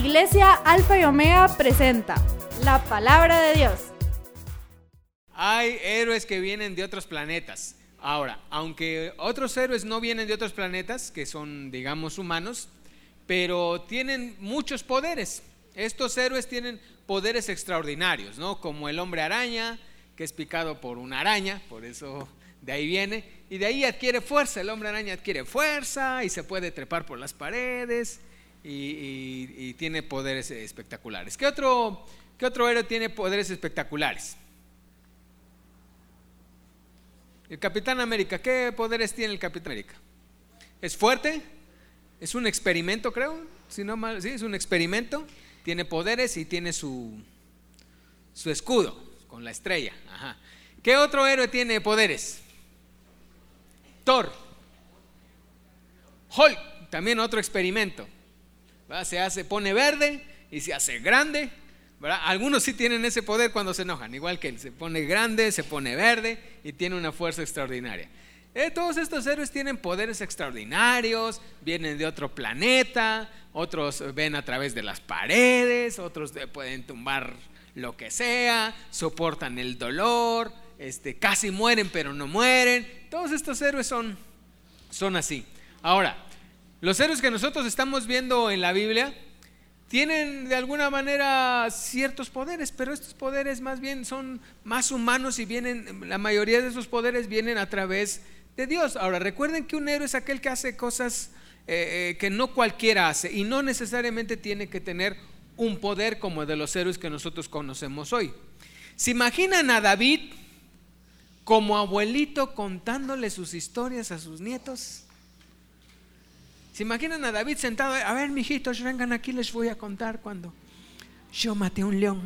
Iglesia Alfa y Omega presenta la palabra de Dios. Hay héroes que vienen de otros planetas. Ahora, aunque otros héroes no vienen de otros planetas, que son, digamos, humanos, pero tienen muchos poderes. Estos héroes tienen poderes extraordinarios, ¿no? Como el hombre araña, que es picado por una araña, por eso de ahí viene, y de ahí adquiere fuerza. El hombre araña adquiere fuerza y se puede trepar por las paredes y tiene poderes espectaculares. ¿Qué otro héroe tiene poderes espectaculares? El Capitán América. ¿Qué poderes tiene el Capitán América? ¿Es fuerte? ¿Es un experimento, creo? Si no mal, sí, es un experimento. Tiene poderes y tiene su escudo con la estrella. Ajá. ¿Qué otro héroe tiene poderes? Thor. Hulk, también otro experimento. Se pone verde y se hace grande, ¿verdad? Algunos sí tienen ese poder cuando se enojan, igual que él, se pone grande, se pone verde y tiene una fuerza extraordinaria. Todos estos héroes tienen poderes extraordinarios, vienen de otro planeta, otros ven a través de las paredes, otros pueden tumbar lo que sea, soportan el dolor, casi mueren pero no mueren. Todos estos héroes son así. Ahora, los héroes que nosotros estamos viendo en la Biblia tienen de alguna manera ciertos poderes, pero estos poderes más bien son más humanos y la mayoría de esos poderes vienen a través de Dios. Ahora, recuerden que un héroe es aquel que hace cosas que no cualquiera hace, y no necesariamente tiene que tener un poder como el de los héroes que nosotros conocemos hoy. ¿Se imaginan a David como abuelito contándole sus historias a sus nietos? ¿Se imaginan a David sentado? A ver, mijitos, vengan aquí, les voy a contar cuando yo maté a un león.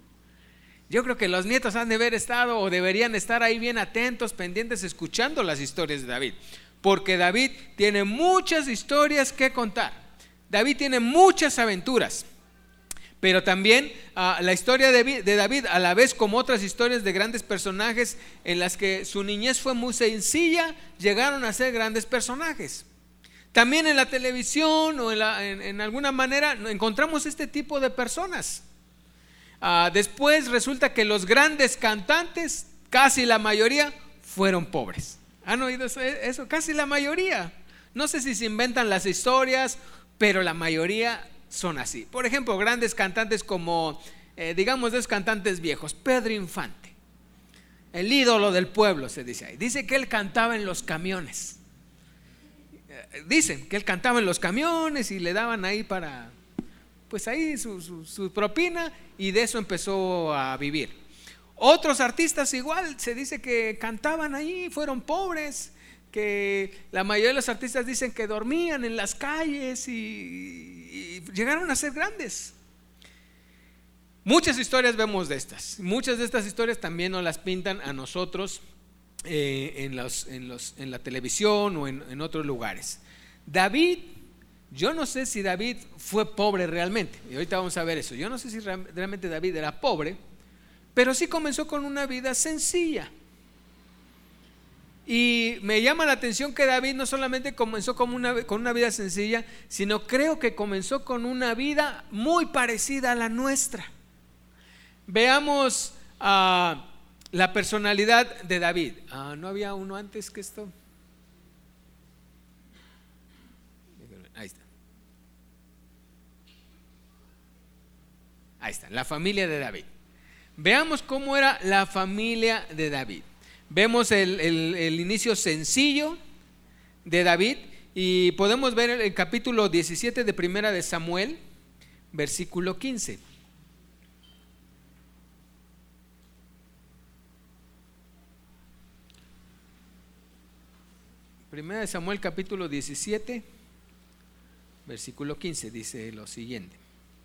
Yo creo que los nietos han de haber estado o deberían estar ahí bien atentos, pendientes, escuchando las historias de David, porque David tiene muchas historias que contar. David tiene muchas aventuras, pero también la historia de David, a la vez como otras historias de grandes personajes en las que su niñez fue muy sencilla, llegaron a ser grandes personajes. También en la televisión o en alguna manera encontramos este tipo de personas. Después resulta que los grandes cantantes, casi la mayoría, fueron pobres. ¿Han oído eso? Casi la mayoría. No sé si se inventan las historias, pero la mayoría son así. Por ejemplo, grandes cantantes como, digamos, dos cantantes viejos. Pedro Infante, el ídolo del pueblo, se dice ahí. Dice que él cantaba en los camiones. Dicen que él cantaba en los camiones y le daban ahí para, pues ahí su propina, y de eso empezó a vivir. Otros artistas igual, se dice que cantaban ahí, fueron pobres, que la mayoría de los artistas dicen que dormían en las calles y llegaron a ser grandes. Muchas historias vemos de estas. Muchas de estas historias también nos las pintan a nosotros en la televisión o en otros lugares. David, yo no sé si David fue pobre realmente, y ahorita vamos a ver eso. Yo no sé si realmente David era pobre, pero sí comenzó con una vida sencilla. Y me llama la atención que David no solamente comenzó con una vida sencilla, sino creo que comenzó con una vida muy parecida a la nuestra. Veamos la personalidad de David. ¿No había uno antes que esto? Ahí está, la familia de David. Veamos cómo era la familia de David. Vemos el inicio sencillo de David, y podemos ver el capítulo 17 de Primera de Samuel, versículo 15. Primera de Samuel, capítulo 17, versículo 15, dice lo siguiente.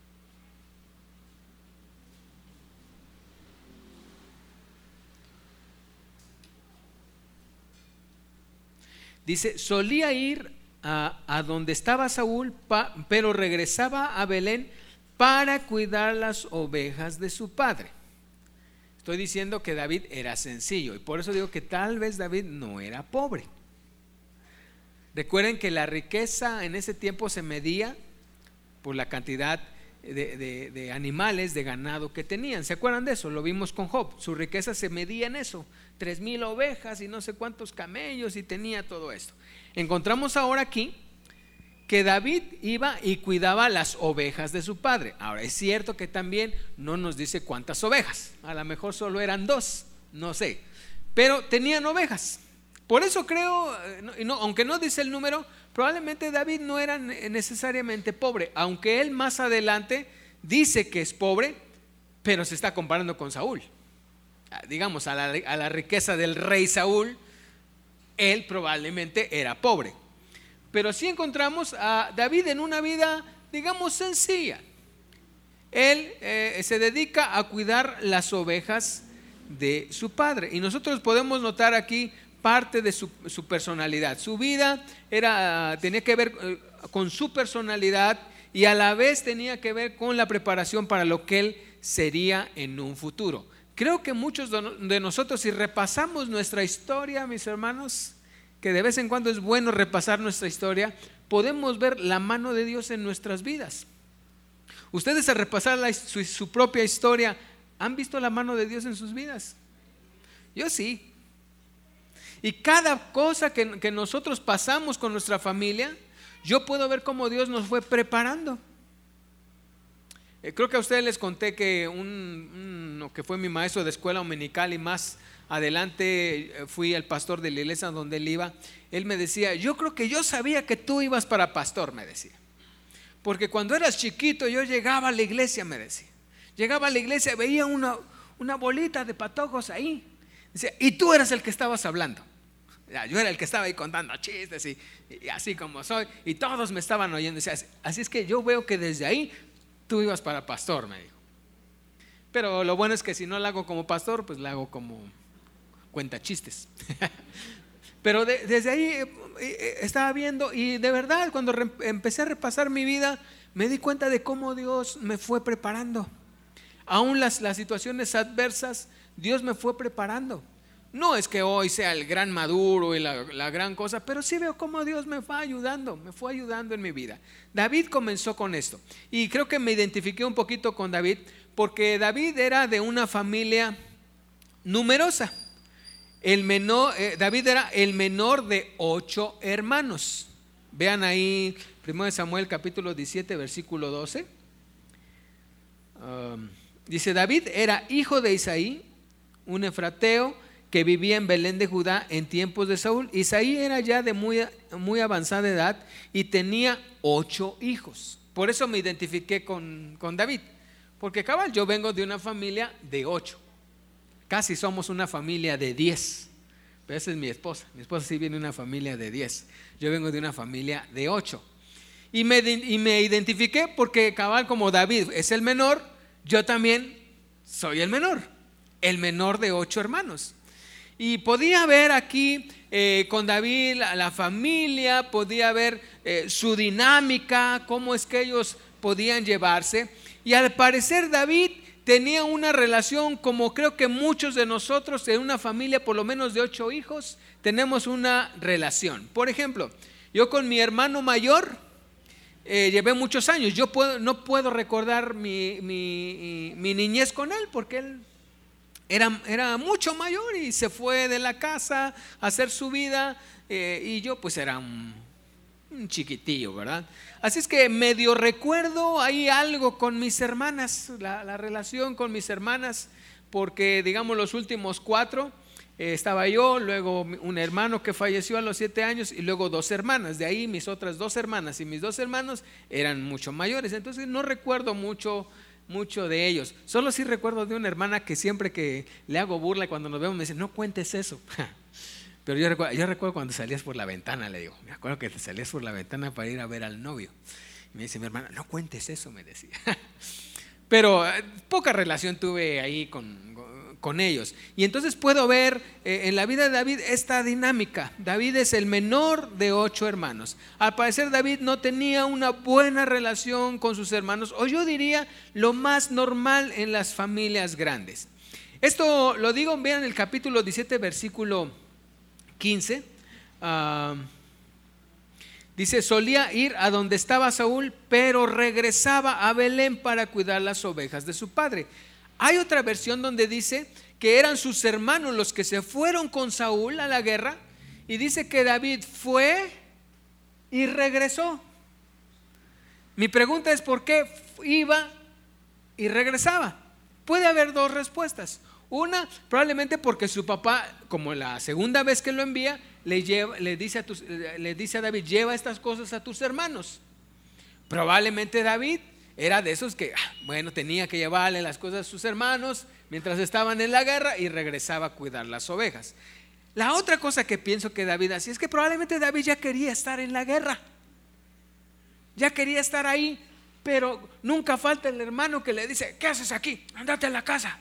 Dice: solía ir a donde estaba Saúl, pero regresaba a Belén para cuidar las ovejas de su padre. Estoy diciendo que David era sencillo, y por eso digo que tal vez David no era pobre. Recuerden que la riqueza en ese tiempo se medía por la cantidad de animales, de ganado que tenían. ¿Se acuerdan de eso? Lo vimos con Job. Su riqueza se medía en eso: 3,000 ovejas y no sé cuántos camellos, y tenía todo esto. Encontramos ahora aquí que David iba y cuidaba las ovejas de su padre. Ahora, es cierto que también no nos dice cuántas ovejas, a lo mejor solo eran 2, no sé, pero tenían ovejas. Por eso creo, aunque no dice el número, probablemente David no era necesariamente pobre, aunque él más adelante dice que es pobre, pero se está comparando con Saúl. Digamos, a la riqueza del rey Saúl, él probablemente era pobre. Pero sí encontramos a David en una vida, digamos, sencilla. Él se dedica a cuidar las ovejas de su padre, y nosotros podemos notar aquí parte de su personalidad. Su vida tenía que ver con su personalidad, y a la vez tenía que ver con la preparación para lo que él sería en un futuro. Creo que muchos de nosotros, si repasamos nuestra historia, mis hermanos, que de vez en cuando es bueno repasar nuestra historia, podemos ver la mano de Dios en nuestras vidas. Ustedes, al repasar su propia historia, ¿han visto la mano de Dios en sus vidas? Yo sí. Y cada cosa que nosotros pasamos con nuestra familia, yo puedo ver cómo Dios nos fue preparando. Creo que a ustedes les conté que uno que fue mi maestro de escuela dominical, y más adelante fui el pastor de la iglesia donde él iba. Él me decía: yo creo que yo sabía que tú ibas para pastor, me decía, porque cuando eras chiquito yo llegaba a la iglesia, me decía. Llegaba a la iglesia, veía una bolita de patojos ahí, decía, y tú eras el que estabas hablando. Yo era el que estaba ahí contando chistes y así como soy, y todos me estaban oyendo. Decía, así es que yo veo que desde ahí tú ibas para pastor, me dijo. Pero lo bueno es que si no la hago como pastor, pues la hago como cuenta chistes. Pero desde ahí estaba viendo, y de verdad cuando empecé a repasar mi vida, me di cuenta de cómo Dios me fue preparando. Aún las situaciones adversas, Dios me fue preparando. No es que hoy sea el gran maduro y la gran cosa, pero sí veo cómo Dios me fue ayudando en mi vida. David comenzó con esto, y creo que me identifiqué un poquito con David, porque David era de una familia numerosa. David era el menor de 8 hermanos. Vean ahí 1 Samuel capítulo 17 versículo 12. Dice: David era hijo de Isaí, un efrateo que vivía en Belén de Judá en tiempos de Saúl. Isaí era ya de muy avanzada edad y tenía 8 hijos. Por eso me identifiqué con David, porque cabal, yo vengo de una familia de 8. Casi somos una familia de 10. Pero esa es mi esposa. Mi esposa sí viene de una familia de 10. Yo vengo de una familia de 8. Y me identifiqué porque cabal, como David es el menor, yo también soy el menor de 8 hermanos. Y podía ver aquí con David la familia, podía ver su dinámica, cómo es que ellos podían llevarse. Y al parecer David tenía una relación, como creo que muchos de nosotros, en una familia por lo menos de 8 hijos, tenemos una relación. Por ejemplo, yo con mi hermano mayor llevé muchos años. Yo no puedo recordar mi niñez con él, porque él era mucho mayor y se fue de la casa a hacer su vida, y yo pues era un chiquitillo, ¿verdad? Así es que medio recuerdo ahí algo con mis hermanas, la relación con mis hermanas, porque digamos los últimos 4 estaba yo, luego un hermano que falleció a los 7 años, y luego 2 hermanas. De ahí mis otras 2 hermanas y mis 2 hermanos eran mucho mayores, entonces no recuerdo mucho de ellos. Solo sí recuerdo de una hermana que siempre que le hago burla cuando nos vemos me dice: no cuentes eso. Pero yo recuerdo cuando salías por la ventana, le digo, me acuerdo que te salías por la ventana para ir a ver al novio. Y me dice mi hermana: no cuentes eso, me decía. Pero poca relación tuve ahí con ellos. Y entonces puedo ver en la vida de David esta dinámica. David es el menor de 8 hermanos. Al parecer David no tenía una buena relación con sus hermanos, o yo diría lo más normal en las familias grandes. Esto lo digo, vean el capítulo 17 versículo 15. Dice, solía ir a donde estaba Saúl, pero regresaba a Belén para cuidar las ovejas de su padre. Hay otra versión donde dice que eran sus hermanos los que se fueron con Saúl a la guerra, y dice que David fue y regresó. Mi pregunta es, ¿por qué iba y regresaba? Puede haber dos respuestas. Una, probablemente porque su papá, como la segunda vez que lo envía, le dice a David, lleva estas cosas a tus hermanos. Probablemente David era de esos que, bueno, tenía que llevarle las cosas a sus hermanos mientras estaban en la guerra y regresaba a cuidar las ovejas. La otra cosa que pienso que David hacía es que probablemente David ya quería estar en la guerra, ya quería estar ahí, pero nunca falta el hermano que le dice, ¿qué haces aquí? Andate a la casa.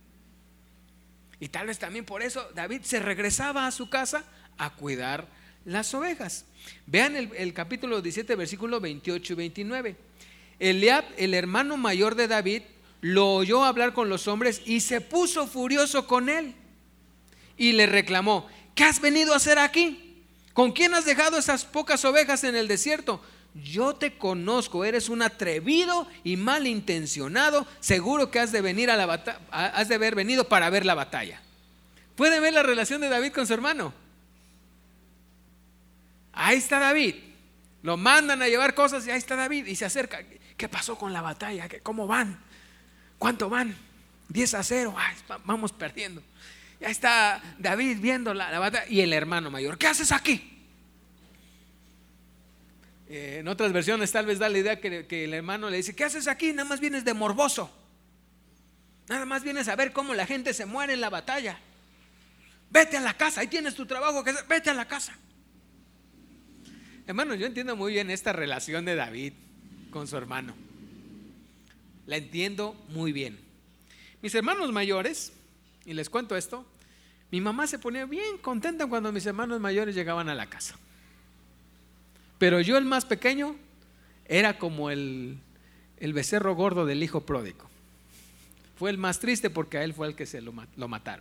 Y tal vez también por eso David se regresaba a su casa a cuidar las ovejas. Vean el capítulo 17, versículos 28 y 29. Eliab, el hermano mayor de David, lo oyó hablar con los hombres y se puso furioso con él y le reclamó, ¿qué has venido a hacer aquí? ¿Con quién has dejado esas pocas ovejas en el desierto? Yo te conozco, eres un atrevido y malintencionado. Seguro que has de haber venido para ver la batalla. ¿Pueden ver la relación de David con su hermano? Ahí está David. Lo mandan a llevar cosas y ahí está David. Y se acerca. ¿Qué pasó con la batalla? ¿Cómo van? ¿Cuánto van? 10-0. Ay, vamos perdiendo. Y ahí está David viendo la batalla. Y el hermano mayor, ¿qué haces aquí? En otras versiones tal vez da la idea que el hermano le dice, ¿qué haces aquí? Nada más vienes de morboso, nada más vienes a ver cómo la gente se muere en la batalla. Vete a la casa, ahí tienes tu trabajo que hacer, vete a la casa. Hermano, yo entiendo muy bien esta relación de David con su hermano. La entiendo muy bien. Mis hermanos mayores, y les cuento esto, mi mamá se ponía bien contenta cuando mis hermanos mayores llegaban a la casa. Pero yo, el más pequeño, era como el becerro gordo del hijo pródigo. Fue el más triste porque a él fue el que lo mataron.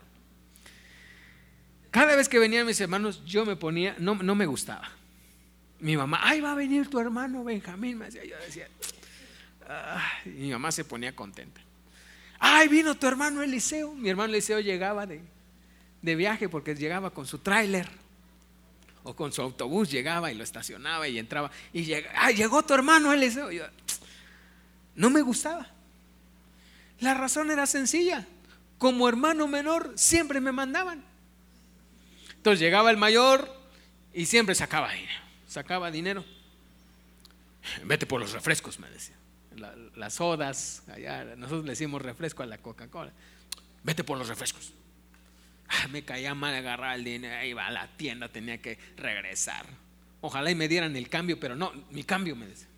Cada vez que venían mis hermanos, yo me ponía, no me gustaba. Mi mamá, ay, va a venir tu hermano Benjamín, me decía. Yo decía, y mi mamá se ponía contenta. Ay, vino tu hermano Eliseo. Mi hermano Eliseo llegaba de viaje porque llegaba con su tráiler o con su autobús, llegaba y lo estacionaba y entraba y llegó tu hermano Eliseo. Yo, no me gustaba. La razón era sencilla, como hermano menor siempre me mandaban. Entonces llegaba el mayor y siempre sacaba dinero. Vete por los refrescos, me decía. Las sodas, allá nosotros le decimos refresco a la Coca-Cola. Vete por los refrescos. Me caía mal agarrar el dinero, iba a la tienda, tenía que regresar. Ojalá y me dieran el cambio, pero no, mi cambio, me decía.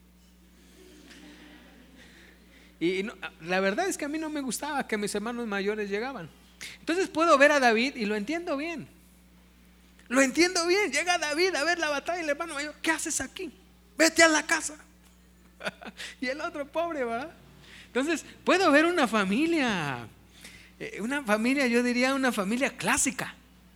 Y no, la verdad es que a mí no me gustaba que mis hermanos mayores llegaban. Entonces puedo ver a David y lo entiendo bien. Llega David a ver la batalla y el hermano mayor, ¿qué haces aquí? Vete a la casa. Y el otro pobre, ¿verdad? Entonces puedo ver una familia, yo diría una familia clásica.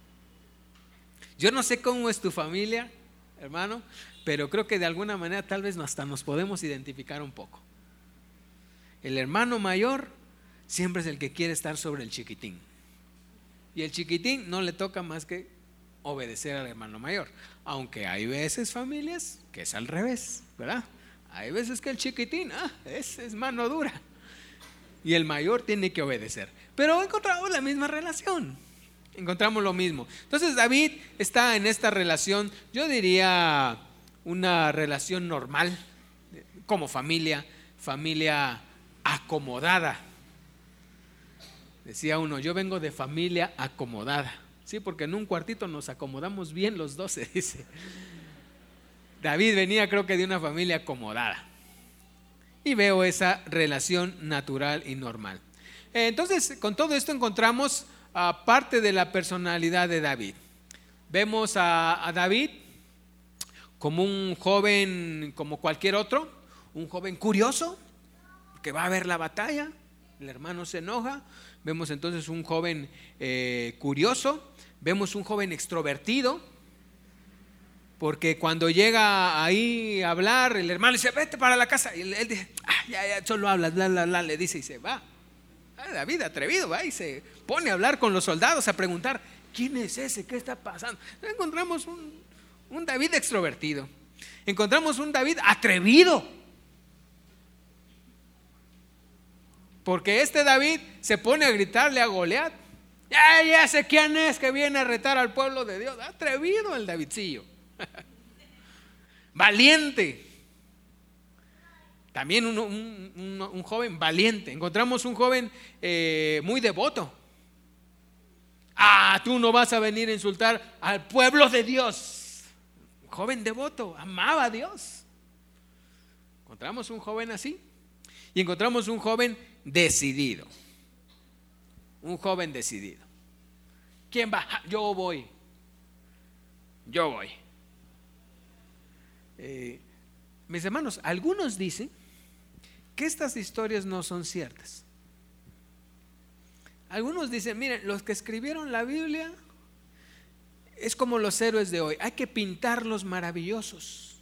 Yo no sé cómo es tu familia, hermano, pero creo que de alguna manera tal vez hasta nos podemos identificar un poco. El hermano mayor siempre es el que quiere estar sobre el chiquitín, y el chiquitín no le toca más que obedecer al hermano mayor. Aunque hay veces familias que es al revés, ¿verdad? Hay veces que el chiquitín es mano dura y el mayor tiene que obedecer. Pero encontramos la misma relación, encontramos lo mismo. Entonces David está en esta relación, yo diría una relación normal, como familia acomodada. Decía uno, yo vengo de familia acomodada. Sí, porque en un cuartito nos acomodamos bien los 12, dice. David venía, creo que de una familia acomodada. Y veo esa relación natural y normal. Entonces, con todo esto encontramos parte de la personalidad de David. Vemos a David como un joven, como cualquier otro, un joven curioso que va a ver la batalla. El hermano se enoja. Vemos entonces un joven curioso. Vemos un joven extrovertido. porque cuando llega ahí a hablar, el hermano le dice, vete para la casa. Y él dice, ya, solo hablas, bla, bla, bla, le dice y se va. David, atrevido, va y se pone a hablar con los soldados, a preguntar, ¿quién es ese? ¿Qué está pasando? Encontramos un David extrovertido. Encontramos un David atrevido. Porque este David se pone a gritarle a Goliat. Ya sé quién es que viene a retar al pueblo de Dios. Atrevido el Davidcillo. Valiente. También un joven valiente. Encontramos un joven muy devoto. Tú no vas a venir a insultar al pueblo de Dios. Joven devoto, amaba a Dios. Encontramos un joven así. Y encontramos un joven decidido. Un joven decidido. ¿Quién va? Yo voy. Mis hermanos, algunos dicen que estas historias no son ciertas. Algunos dicen, miren, los que escribieron la Biblia es como los héroes de hoy, hay que pintarlos maravillosos.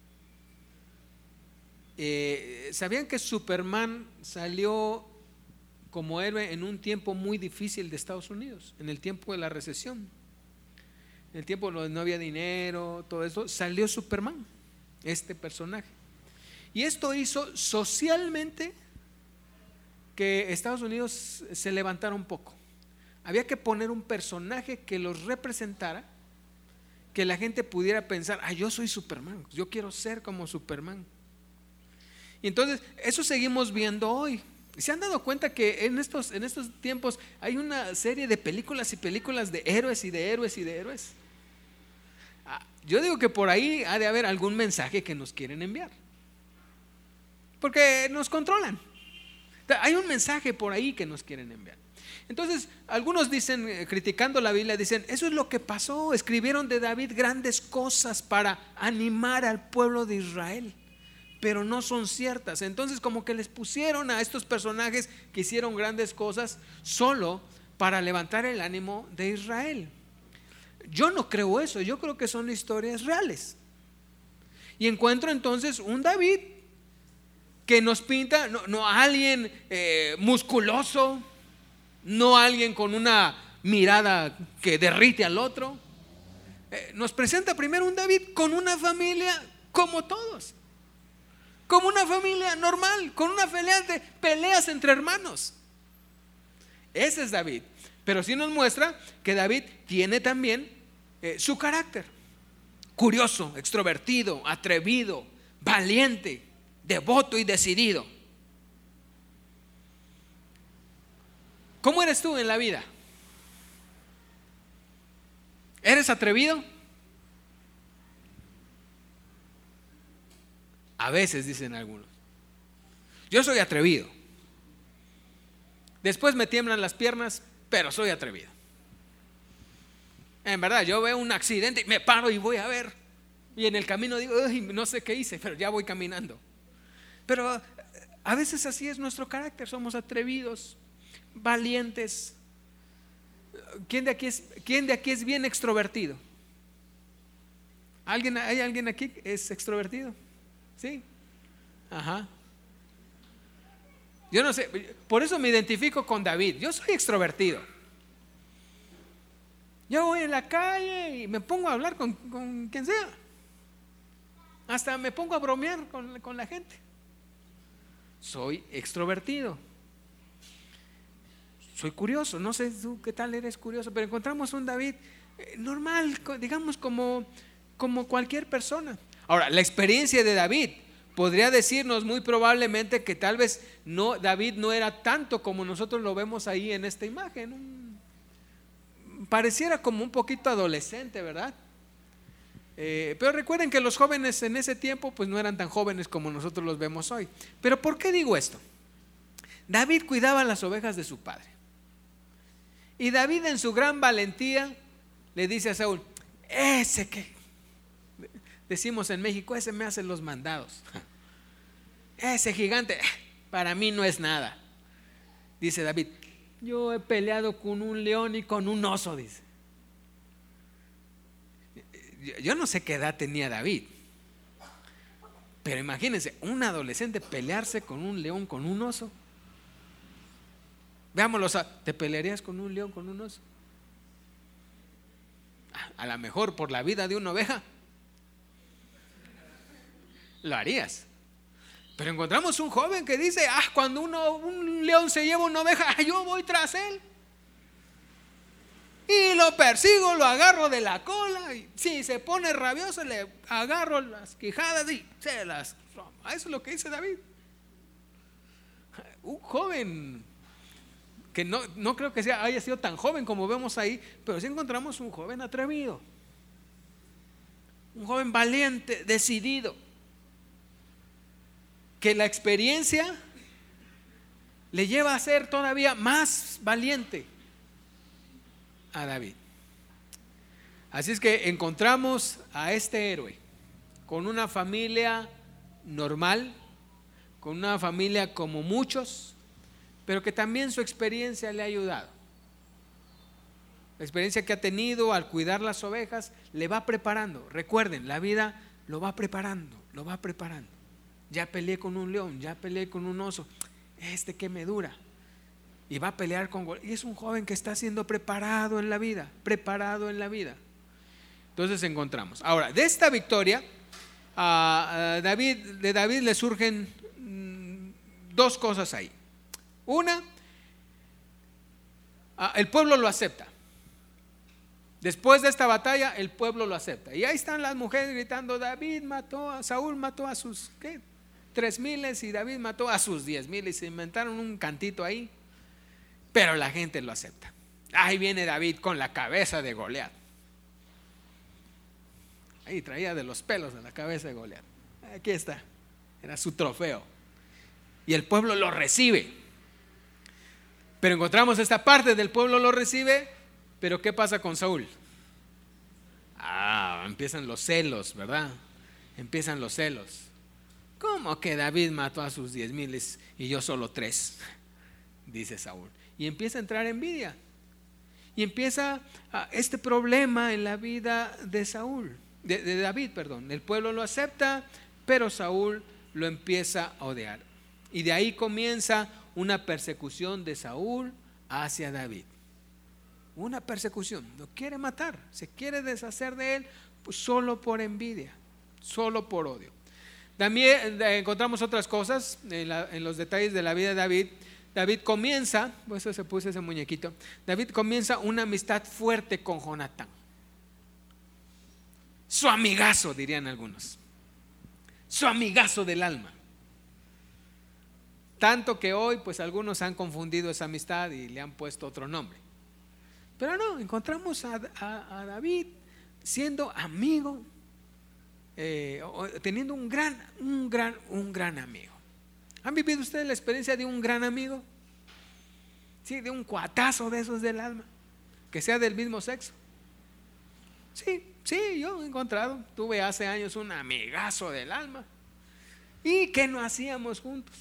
¿Sabían que Superman salió como héroe en un tiempo muy difícil de Estados Unidos? En el tiempo de la recesión, en el tiempo donde no había dinero, todo eso, salió Superman, este personaje. Y esto hizo socialmente que Estados Unidos se levantara un poco. Había que poner un personaje que los representara, que la gente pudiera pensar, yo soy Superman, yo quiero ser como Superman. Y entonces eso seguimos viendo hoy. ¿Se han dado cuenta que en estos tiempos hay una serie de películas y películas de héroes y de héroes y de héroes? Yo digo que por ahí ha de haber algún mensaje que nos quieren enviar, porque nos controlan. Hay un mensaje por ahí que nos quieren enviar. Entonces algunos dicen, criticando la Biblia, dicen, eso es lo que pasó, escribieron de David grandes cosas para animar al pueblo de Israel, pero no son ciertas. Entonces como que les pusieron a estos personajes que hicieron grandes cosas solo para levantar el ánimo de Israel. Yo no creo eso, yo creo que son historias reales. Y encuentro entonces un David que nos pinta no alguien musculoso, no alguien con una mirada que derrite al otro. Nos presenta primero un David con una familia como todos, como una familia normal, con una peleas entre hermanos. Ese es David. Pero sí nos muestra que David tiene también su carácter: curioso, extrovertido, atrevido, valiente, devoto y decidido. ¿Cómo eres tú en la vida? ¿Eres atrevido? A veces dicen algunos, yo soy atrevido. Después me tiemblan las piernas, pero soy atrevido. En verdad, yo veo un accidente y me paro y voy a ver. Y en el camino digo, no sé qué hice, pero ya voy caminando. Pero a veces así es nuestro carácter, somos atrevidos, valientes. ¿Quién de aquí es bien extrovertido? ¿Hay alguien aquí que es extrovertido? Sí. Ajá. Yo no sé, por eso me identifico con David. Yo soy extrovertido. Yo voy en la calle y me pongo a hablar con quien sea. Hasta me pongo a bromear con la gente. Soy extrovertido. Soy curioso. No sé tú qué tal eres curioso, pero encontramos un David normal, digamos como cualquier persona. Ahora, la experiencia de David podría decirnos muy probablemente que tal vez David no era tanto como nosotros lo vemos ahí en esta imagen. Pareciera como un poquito adolescente, ¿verdad? Pero recuerden que los jóvenes en ese tiempo pues no eran tan jóvenes como nosotros los vemos hoy. Pero ¿por qué digo esto? David cuidaba las ovejas de su padre. Y David, en su gran valentía, le dice a Saúl, ese que decimos en México, ese me hace los mandados, ese gigante para mí no es nada. Dice David, yo he peleado con un león y con un oso, dice. yo no sé qué edad tenía David, pero imagínense, un adolescente pelearse con un león, con un oso. Veámoslo, ¿te pelearías con un león, con un oso? A lo mejor por la vida de una oveja lo harías. Pero encontramos un joven que dice, cuando un león se lleva una oveja, yo voy tras él y lo persigo, lo agarro de la cola, y si se pone rabioso le agarro las quijadas y se las romo. Eso es lo que dice David. Un joven que no creo que haya sido tan joven como vemos ahí, pero sí encontramos un joven atrevido, un joven valiente, decidido, que la experiencia le lleva a ser todavía más valiente a David. Así es que encontramos a este héroe con una familia normal, con una familia como muchos, pero que también su experiencia le ha ayudado. La experiencia que ha tenido al cuidar las ovejas le va preparando. Recuerden, la vida lo va preparando, lo va preparando. Ya peleé con un león, ya peleé con un oso, que me dura. Y va a pelear con Goliat. Y es un joven que está siendo preparado en la vida, preparado en la vida. Entonces encontramos. Ahora, de esta victoria, de David le surgen dos cosas ahí. Una, el pueblo lo acepta. Después de esta batalla, el pueblo lo acepta. Y ahí están las mujeres gritando, Saúl mató a sus 3,000 y David mató a sus 10,000, y se inventaron un cantito ahí. Pero la gente lo acepta. Ahí viene David con la cabeza de Goliat. Ahí traía de los pelos de la cabeza de Goliat. Aquí está, era su trofeo. Y el pueblo lo recibe. Pero encontramos esta parte del pueblo lo recibe. Pero ¿qué pasa con Saúl? Empiezan los celos, ¿verdad? Empiezan los celos. ¿Cómo que David mató a sus 10,000 y yo solo 3? Dice Saúl. Y empieza a entrar envidia. Y empieza este problema en la vida de Saúl, de David, perdón. El pueblo lo acepta, pero Saúl lo empieza a odiar. Y de ahí comienza una persecución de Saúl hacia David. Una persecución, lo quiere matar, se quiere deshacer de él, pues solo por envidia, solo por odio. También encontramos otras cosas en los detalles de la vida de David. David comienza, pues eso se puso ese muñequito. David comienza una amistad fuerte con Jonatán, su amigazo, dirían algunos, su amigazo del alma. Tanto que hoy pues algunos han confundido esa amistad y le han puesto otro nombre. Pero no, encontramos a David siendo amigo, teniendo un gran amigo. ¿Han vivido ustedes la experiencia de un gran amigo? Sí, de un cuatazo de esos del alma, que sea del mismo sexo. Sí, yo he encontrado, tuve hace años un amigazo del alma. ¿Y qué no hacíamos juntos?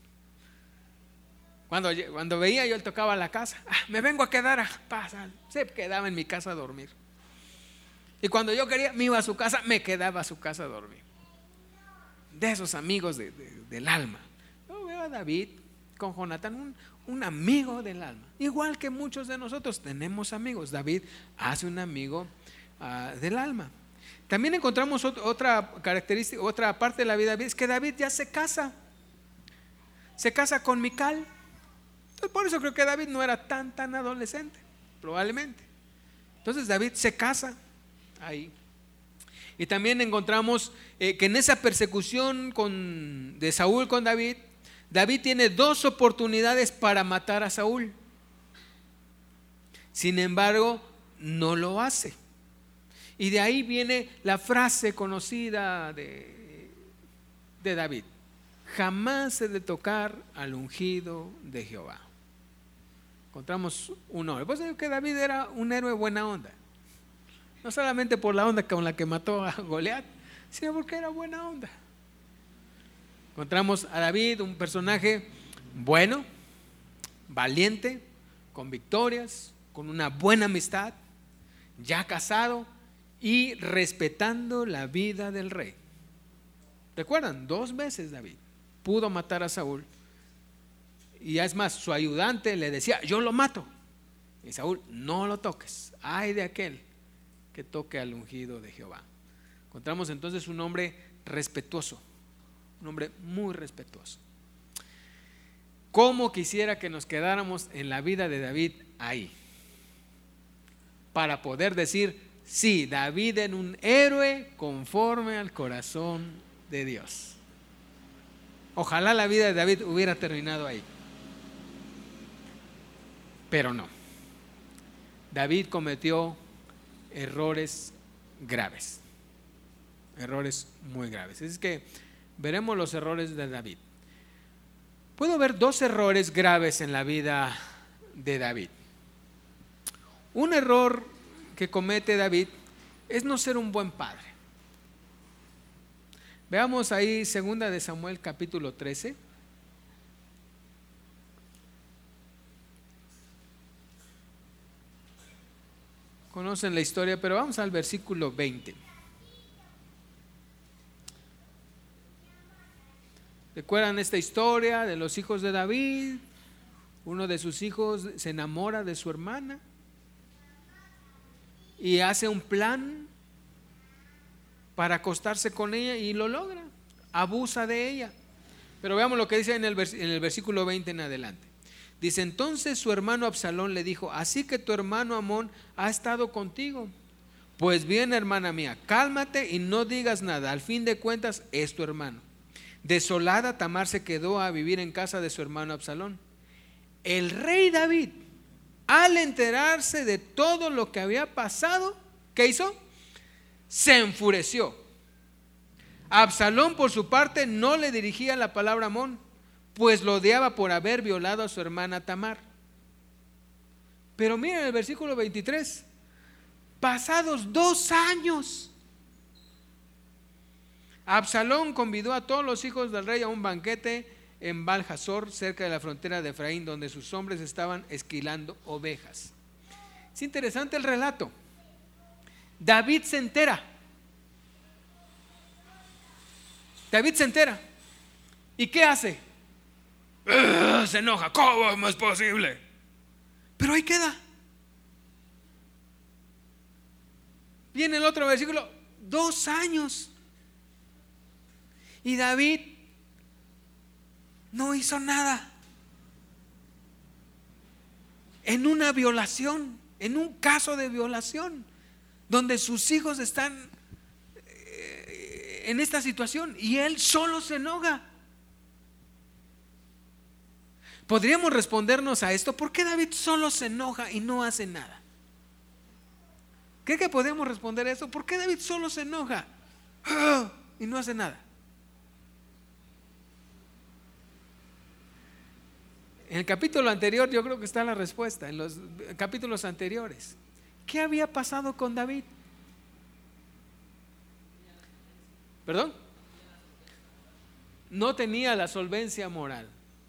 Cuando veía yo, él tocaba la casa, me vengo a quedar, se quedaba en mi casa a dormir. Y cuando yo quería, me iba a su casa, me quedaba a su casa a dormir. De esos amigos del alma. Yo veo a David con Jonatán, un amigo del alma. Igual que muchos de nosotros tenemos amigos. David hace un amigo del alma. También encontramos otra característica, otra parte de la vida de David, es que David ya se casa. Se casa con Mical. Entonces, por eso creo que David no era tan adolescente, probablemente. Entonces David se casa ahí. Y también encontramos que en esa persecución de Saúl con David, David tiene 2 oportunidades para matar a Saúl. Sin embargo, no lo hace. Y de ahí viene la frase conocida de David: jamás he de tocar al ungido de Jehová. Encontramos un hombre. Pues digo que David era un héroe buena onda. No solamente por la onda con la que mató a Goliat, sino porque era buena onda. Encontramos a David, un personaje bueno, valiente, con victorias, con una buena amistad, ya casado y respetando la vida del rey. ¿Recuerdan? 2 veces David pudo matar a Saúl. Y es más, su ayudante le decía: yo lo mato. Y Saúl: no lo toques, ay de aquel que toque al ungido de Jehová. Encontramos entonces un hombre respetuoso, un hombre muy respetuoso. ¿Cómo quisiera que nos quedáramos en la vida de David ahí? Para poder decir: sí, David era un héroe conforme al corazón de Dios. Ojalá la vida de David hubiera terminado ahí. Pero no. David cometió errores graves. Errores muy graves. Es que veremos los errores de David. Puedo ver 2 errores graves en la vida de David. Un error que comete David es no ser un buen padre. Veamos ahí 2 de Samuel capítulo 13. Conocen la historia, pero vamos al versículo 20. ¿Recuerdan esta historia de los hijos de David? Uno de sus hijos se enamora de su hermana y hace un plan para acostarse con ella y lo logra, abusa de ella. Pero veamos lo que dice en el versículo 20 en adelante. Dice: entonces su hermano Absalón le dijo: así que tu hermano Amón ha estado contigo. Pues bien, hermana mía, cálmate y no digas nada, al fin de cuentas es tu hermano. Desolada, Tamar se quedó a vivir en casa de su hermano Absalón. El rey David, al enterarse de todo lo que había pasado, ¿qué hizo? Se enfureció. Absalón, por su parte, no le dirigía la palabra a Amón, pues lo odiaba por haber violado a su hermana Tamar. Pero miren el versículo 23. Pasados 2 años, Absalón convidó a todos los hijos del rey a un banquete en Baal-Hazor, cerca de la frontera de Efraín, donde sus hombres estaban esquilando ovejas. Es interesante el relato. David se entera. ¿Y qué hace? Se enoja. ¿Cómo es posible? Pero ahí queda. Viene el otro versículo: 2 años. Y David no hizo nada. En una violación, en un caso de violación, donde sus hijos están en esta situación y él solo se enoja. Podríamos respondernos a esto: ¿por qué David solo se enoja y no hace nada? ¿Cree que podemos responder a esto? ¿Por qué David solo se enoja y no hace nada? En el capítulo anterior yo creo que está la respuesta, en los capítulos anteriores. ¿Qué había pasado con David? ¿Perdón? No tenía la solvencia moral.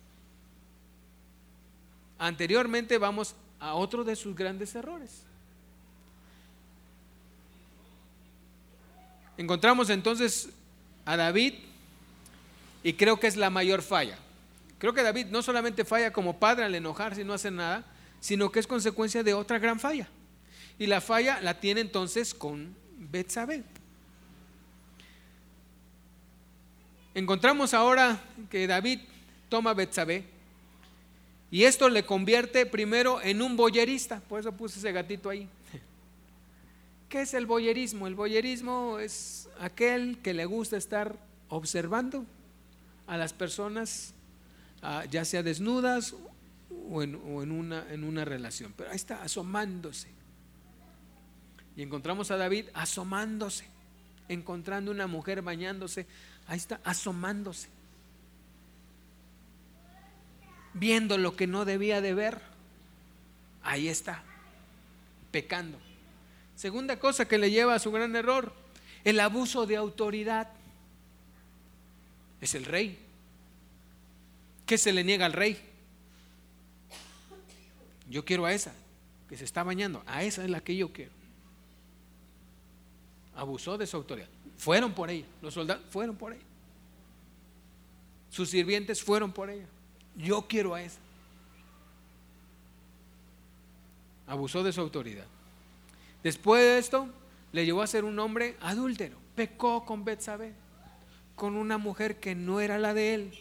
Anteriormente vamos a otro de sus grandes errores. Encontramos entonces a David y creo que es la mayor falla. Creo que David no solamente falla como padre al enojarse y no hacer nada, sino que es consecuencia de otra gran falla. Y la falla la tiene entonces con Betsabé. Encontramos ahora que David toma a Betsabé y esto le convierte primero en un boyerista. Por eso puse ese gatito ahí. ¿Qué es el boyerismo? El boyerismo es aquel que le gusta estar observando a las personas, ya sea desnudas o en una relación, pero ahí está asomándose. Y encontramos a David asomándose, encontrando una mujer bañándose, ahí está asomándose, viendo lo que no debía de ver, ahí está, pecando. Segunda cosa que le lleva a su gran error: el abuso de autoridad. Es el rey. ¿Qué se le niega al rey? Yo quiero a esa que se está bañando, a esa es la que yo quiero. abusó de su autoridad. Fueron por ella, los soldados fueron por ella, sus sirvientes fueron por ella. Yo quiero a esa. Abusó de su autoridad. Después de esto, le llevó a ser un hombre adúltero. Pecó con Betsabé, con una mujer que no era la de él.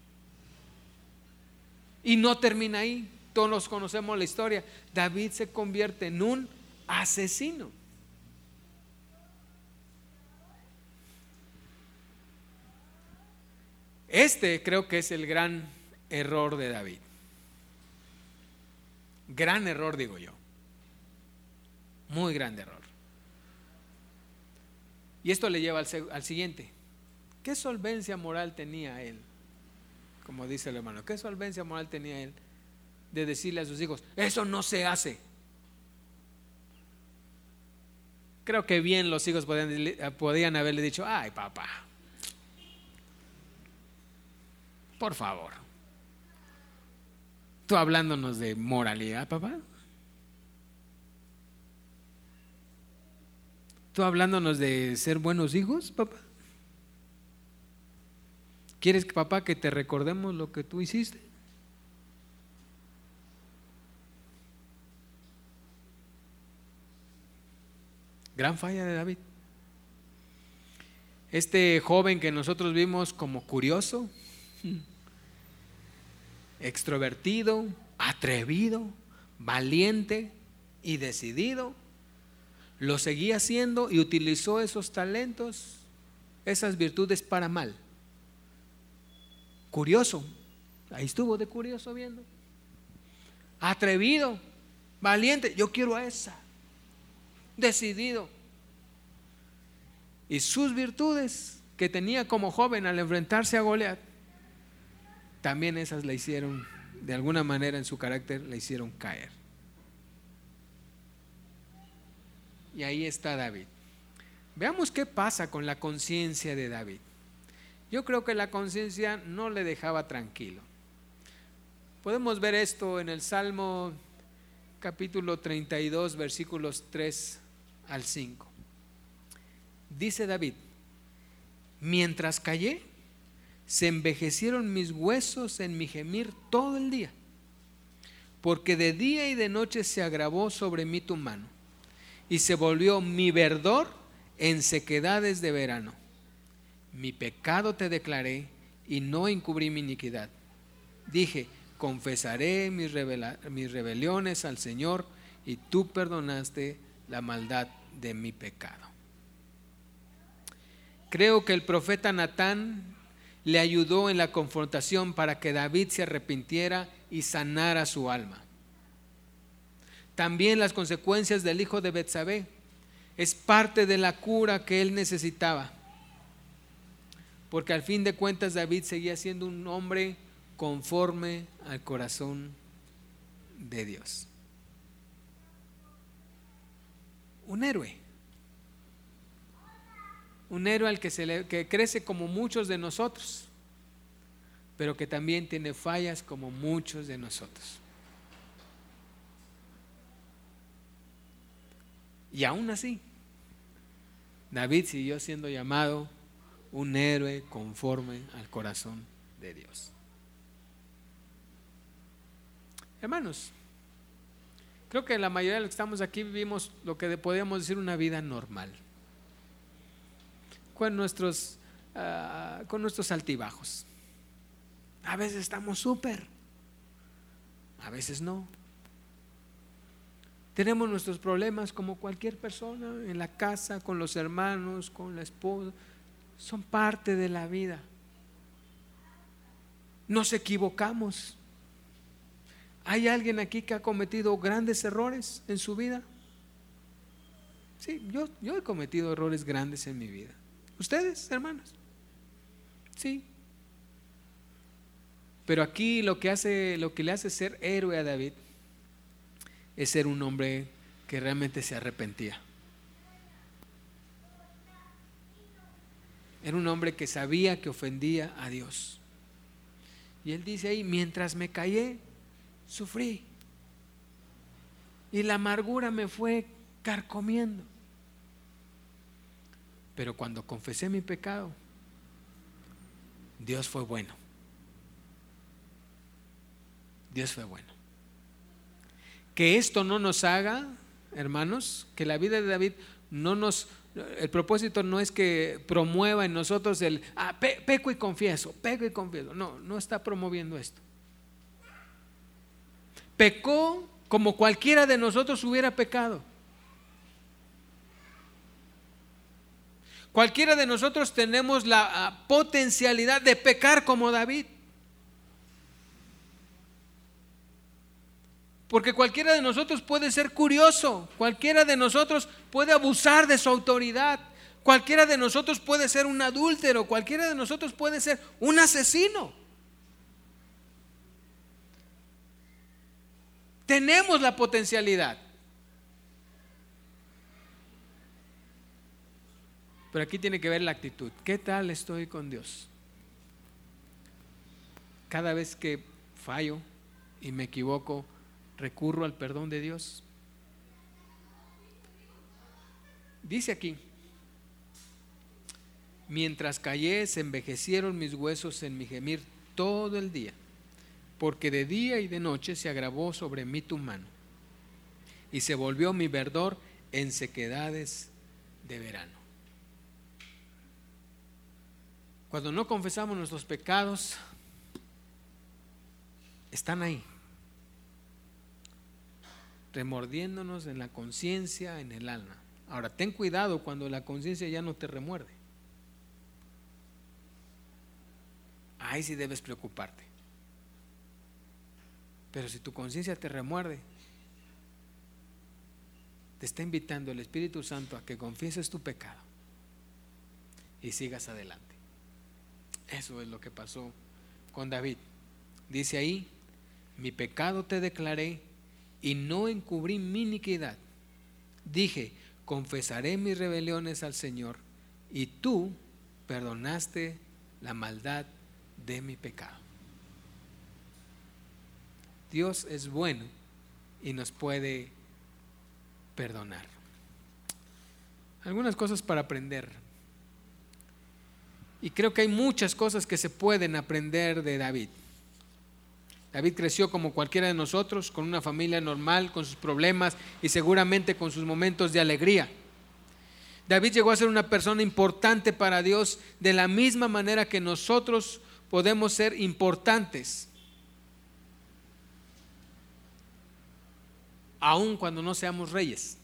Y no termina ahí. Todos conocemos la historia. David se convierte en un asesino. Este creo que es el gran error de David. Gran error, digo yo. Muy grande error. Y esto le lleva al siguiente. ¿Qué solvencia moral tenía él? Como dice el hermano, ¿qué solvencia moral tenía él de decirle a sus hijos, eso no se hace? Creo que bien los hijos podían haberle dicho, ay papá, por favor, tú hablándonos de moralidad, papá. ¿Tú hablándonos de ser buenos hijos, papá? ¿Quieres, papá, que te recordemos lo que tú hiciste? Gran falla de David. Este joven que nosotros vimos como curioso, extrovertido, atrevido, valiente y decidido, lo seguía haciendo y utilizó esos talentos, esas virtudes para mal. Curioso, ahí estuvo de curioso viendo. Atrevido, valiente, yo quiero a esa. Decidido. Y sus virtudes que tenía como joven al enfrentarse a Goliat, también esas le hicieron, de alguna manera en su carácter, le hicieron caer. Y ahí está David. Veamos qué pasa con la conciencia de David. Yo creo que la conciencia no le dejaba tranquilo. Podemos ver esto en el Salmo capítulo 32, versículos 3 al 5. Dice David: mientras callé, se envejecieron mis huesos en mi gemir todo el día, porque de día y de noche se agravó sobre mí tu mano, y se volvió mi verdor en sequedades de verano. Mi pecado te declaré y no encubrí mi iniquidad. Dije, confesaré mis rebeliones al Señor, y tú perdonaste la maldad de mi pecado. Creo que el profeta Natán le ayudó en la confrontación para que David se arrepintiera y sanara su alma. También las consecuencias del hijo de Betsabé es parte de la cura que él necesitaba, porque al fin de cuentas David seguía siendo un hombre conforme al corazón de Dios. Un héroe al que crece como muchos de nosotros, pero que también tiene fallas como muchos de nosotros. Y aún así, David siguió siendo llamado un héroe conforme al corazón de Dios. Hermanos, creo que la mayoría de los que estamos aquí vivimos lo que podríamos decir una vida normal, con nuestros altibajos. A veces estamos súper, a veces no. Tenemos nuestros problemas como cualquier persona, en la casa, con los hermanos, con la esposa. Son parte de la vida. Nos equivocamos. ¿Hay alguien aquí que ha cometido grandes errores en su vida? Sí, yo he cometido errores grandes en mi vida. ¿Ustedes, hermanos? Sí. Pero aquí lo que le hace ser héroe a David es ser un hombre que realmente se arrepentía. Era un hombre que sabía que ofendía a Dios. Y él dice ahí, mientras me callé, sufrí. Y la amargura me fue carcomiendo. Pero cuando confesé mi pecado, Dios fue bueno. Dios fue bueno. Que esto no nos haga, hermanos, que la vida de David el propósito no es que promueva en nosotros peco y confieso, peco y confieso. No, no está promoviendo esto. Pecó como cualquiera de nosotros hubiera pecado. Cualquiera de nosotros tenemos la potencialidad de pecar como David. Porque cualquiera de nosotros puede ser curioso, cualquiera de nosotros puede abusar de su autoridad, cualquiera de nosotros puede ser un adúltero, cualquiera de nosotros puede ser un asesino. Tenemos la potencialidad. Pero aquí tiene que ver la actitud. ¿Qué tal estoy con Dios? Cada vez que fallo y me equivoco, recurro al perdón de Dios. Dice aquí: mientras callé, se envejecieron mis huesos en mi gemir todo el día, porque de día y de noche se agravó sobre mí tu mano, y se volvió mi verdor en sequedades de verano. Cuando no confesamos nuestros pecados, están ahí, remordiéndonos en la conciencia, en el alma. Ahora, ten cuidado cuando la conciencia ya no te remuerde. Ahí sí debes preocuparte. Pero si tu conciencia te remuerde, te está invitando el Espíritu Santo a que confieses tu pecado y sigas adelante. Eso es lo que pasó con David. Dice ahí: mi pecado te declaré y no encubrí mi iniquidad. Dije: confesaré mis rebeliones al Señor, y tú perdonaste la maldad de mi pecado. Dios es bueno y nos puede perdonar. Algunas cosas para aprender. Y creo que hay muchas cosas que se pueden aprender de David. David creció como cualquiera de nosotros, con una familia normal, con sus problemas y seguramente con sus momentos de alegría. David llegó a ser una persona importante para Dios, de la misma manera que nosotros podemos ser importantes, aun cuando no seamos reyes.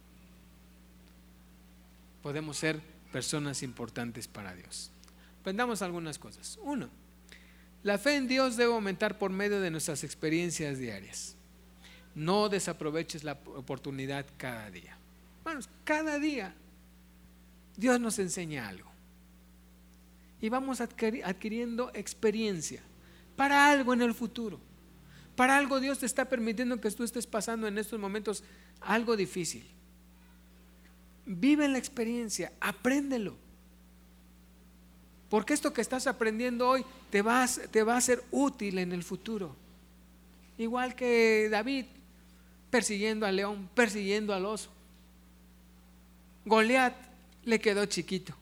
Podemos ser personas importantes para Dios. Aprendamos algunas cosas. 1. La fe en Dios debe aumentar por medio de nuestras experiencias diarias. No desaproveches la oportunidad cada día. Hermanos, cada día Dios nos enseña algo. Y vamos adquiriendo experiencia para algo en el futuro. Para algo Dios te está permitiendo que tú estés pasando en estos momentos algo difícil. Vive la experiencia, apréndelo. Porque esto que estás aprendiendo hoy te va a ser útil en el futuro. Igual que David persiguiendo al león, persiguiendo al oso. Goliat le quedó chiquito.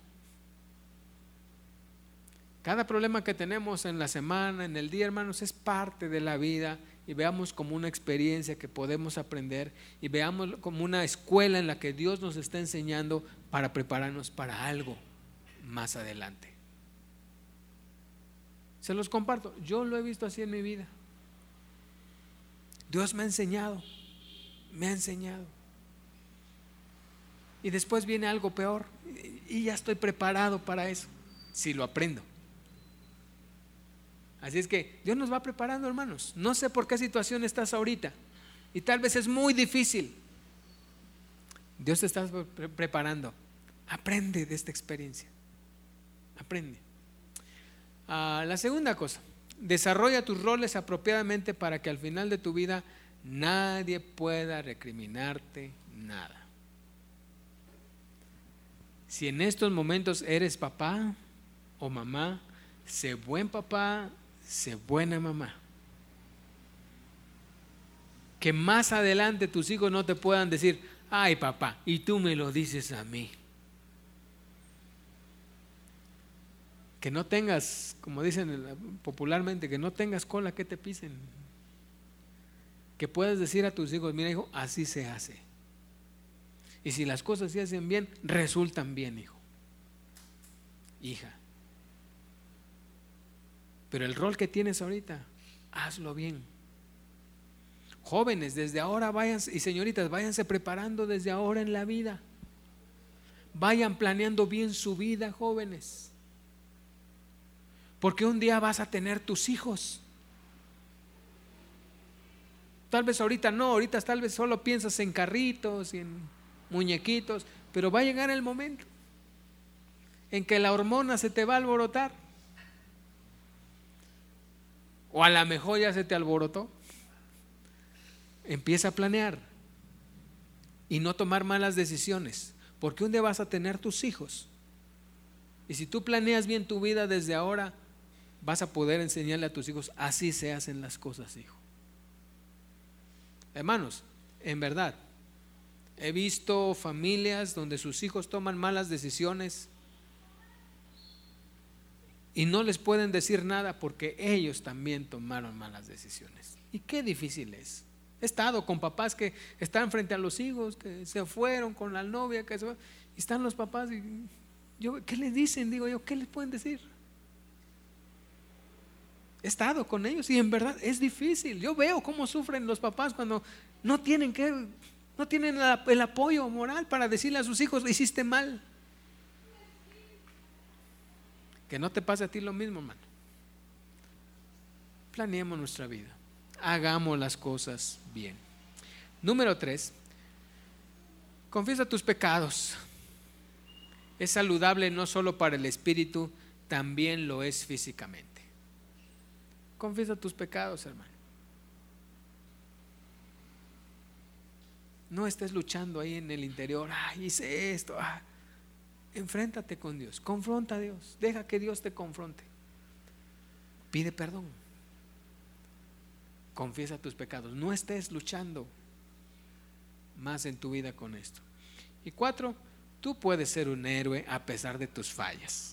Cada problema que tenemos en la semana, en el día, hermanos, es parte de la vida, y veamos como una experiencia que podemos aprender, y veamos como una escuela en la que Dios nos está enseñando para prepararnos para algo más adelante. Se los comparto, yo lo he visto así en mi vida. Dios me ha enseñado. Y después viene algo peor y ya estoy preparado para eso, si lo aprendo. Así es que Dios nos va preparando, hermanos. No sé por qué situación estás ahorita y tal vez es muy difícil. Dios te está preparando. Aprende de esta experiencia. Aprende. La segunda cosa: desarrolla tus roles apropiadamente para que al final de tu vida nadie pueda recriminarte nada. Si en estos momentos eres papá o mamá, sé buen papá, sé buena mamá. Que más adelante tus hijos no te puedan decir: ay papá, y tú me lo dices a mí. Que no tengas, como dicen popularmente, que no tengas cola que te pisen. Que puedas decir a tus hijos: mira, hijo, así se hace. Y si las cosas se hacen bien, resultan bien, hijo, hija. Pero el rol que tienes ahorita, hazlo bien. Jóvenes, desde ahora váyanse, y señoritas, váyanse preparando desde ahora en la vida. Vayan planeando bien su vida, jóvenes. Porque un día vas a tener tus hijos. Tal vez ahorita no, ahorita tal vez solo piensas en carritos y en muñequitos, pero va a llegar el momento en que la hormona se te va a alborotar. O a lo mejor ya se te alborotó. Empieza a planear y no tomar malas decisiones, porque un día vas a tener tus hijos. Y si tú planeas bien tu vida desde ahora, vas a poder enseñarle a tus hijos: así se hacen las cosas, hijo. Hermanos, en verdad, he visto familias donde sus hijos toman malas decisiones y no les pueden decir nada porque ellos también tomaron malas decisiones. Y qué difícil es. He estado con papás que están frente a los hijos, que se fueron con la novia, y están los papás y yo, ¿qué les dicen? Digo yo, ¿qué les pueden decir? He estado con ellos y en verdad es difícil. Yo veo cómo sufren los papás cuando no tienen el apoyo moral para decirle a sus hijos: hiciste mal. Que no te pase a ti lo mismo, hermano. Planeemos nuestra vida, hagamos las cosas bien. Número 3, confiesa tus pecados. Es saludable no solo para el espíritu, también lo es físicamente. Confiesa tus pecados, hermano. No estés luchando ahí en el interior: hice esto. Enfréntate con Dios, confronta a Dios, deja que Dios te confronte. Pide perdón. Confiesa tus pecados. No estés luchando más en tu vida con esto. Y 4, tú puedes ser un héroe a pesar de tus fallas,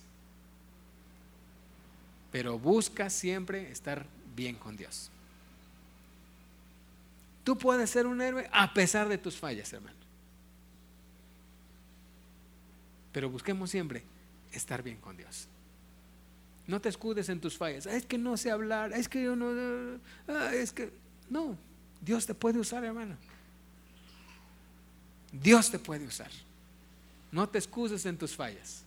pero busca siempre estar bien con Dios. Tú puedes ser un héroe a pesar de tus fallas, hermano. Pero busquemos siempre estar bien con Dios. No te escudes en tus fallas. Es que no sé hablar, es que yo no, es que no. Dios te puede usar, hermano. Dios te puede usar. No te excuses en tus fallas.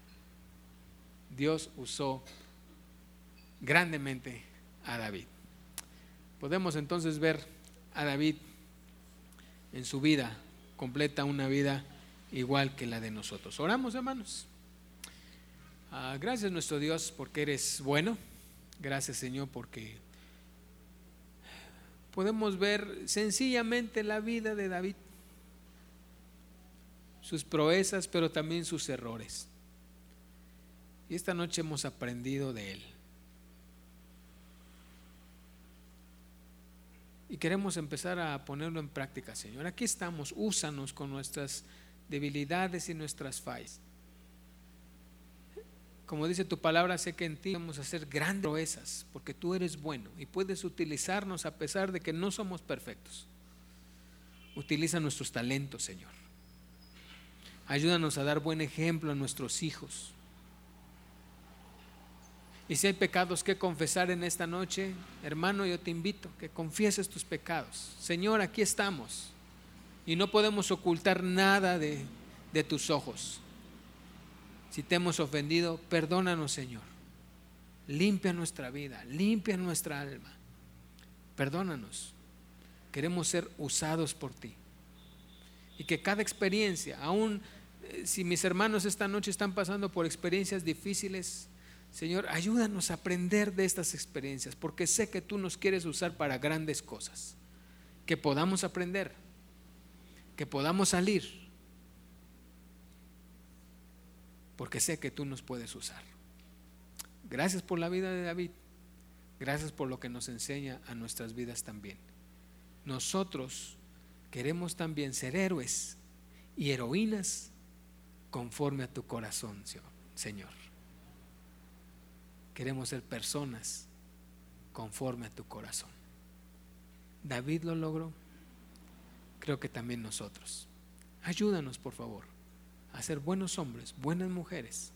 Dios usó grandemente a David. Podemos entonces ver a David en su vida completa, una vida igual que la de nosotros. Oramos, hermanos. Gracias, nuestro Dios, porque eres bueno. Gracias, Señor, porque podemos ver sencillamente la vida de David, sus proezas, pero también sus errores. Y esta noche hemos aprendido de él. Y queremos empezar a ponerlo en práctica, Señor. Aquí estamos, úsanos con nuestras debilidades y nuestras fallas. Como dice tu palabra, sé que en ti vamos a hacer grandes proezas, porque tú eres bueno y puedes utilizarnos a pesar de que no somos perfectos. Utiliza nuestros talentos, Señor. Ayúdanos a dar buen ejemplo a nuestros hijos. Y si hay pecados que confesar en esta noche, hermano, yo te invito que confieses tus pecados. Señor, aquí estamos y no podemos ocultar nada de tus ojos. Si te hemos ofendido, perdónanos, Señor. Limpia nuestra vida, limpia nuestra alma. Perdónanos. Queremos ser usados por ti. Y que cada experiencia, aun si mis hermanos esta noche están pasando por experiencias difíciles, Señor, ayúdanos a aprender de estas experiencias, porque sé que tú nos quieres usar para grandes cosas. Que podamos aprender, que podamos salir, porque sé que tú nos puedes usar. Gracias por la vida de David. Gracias por lo que nos enseña a nuestras vidas también. Nosotros queremos también ser héroes y heroínas conforme a tu corazón, Señor. Queremos ser personas conforme a tu corazón. David lo logró. Creo que también nosotros. Ayúdanos, por favor, a ser buenos hombres, buenas mujeres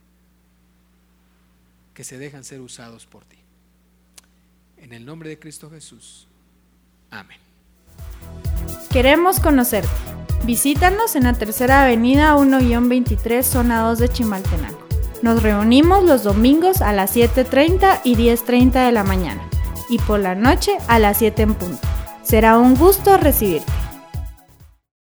que se dejan ser usados por ti. En el nombre de Cristo Jesús. Amén. Queremos conocerte. Visítanos en la Tercera Avenida 1-23, zona 2 de Chimaltenango. Nos reunimos los domingos a las 7:30 y 10:30 de la mañana y por la noche a las 7 en punto. Será un gusto recibirte.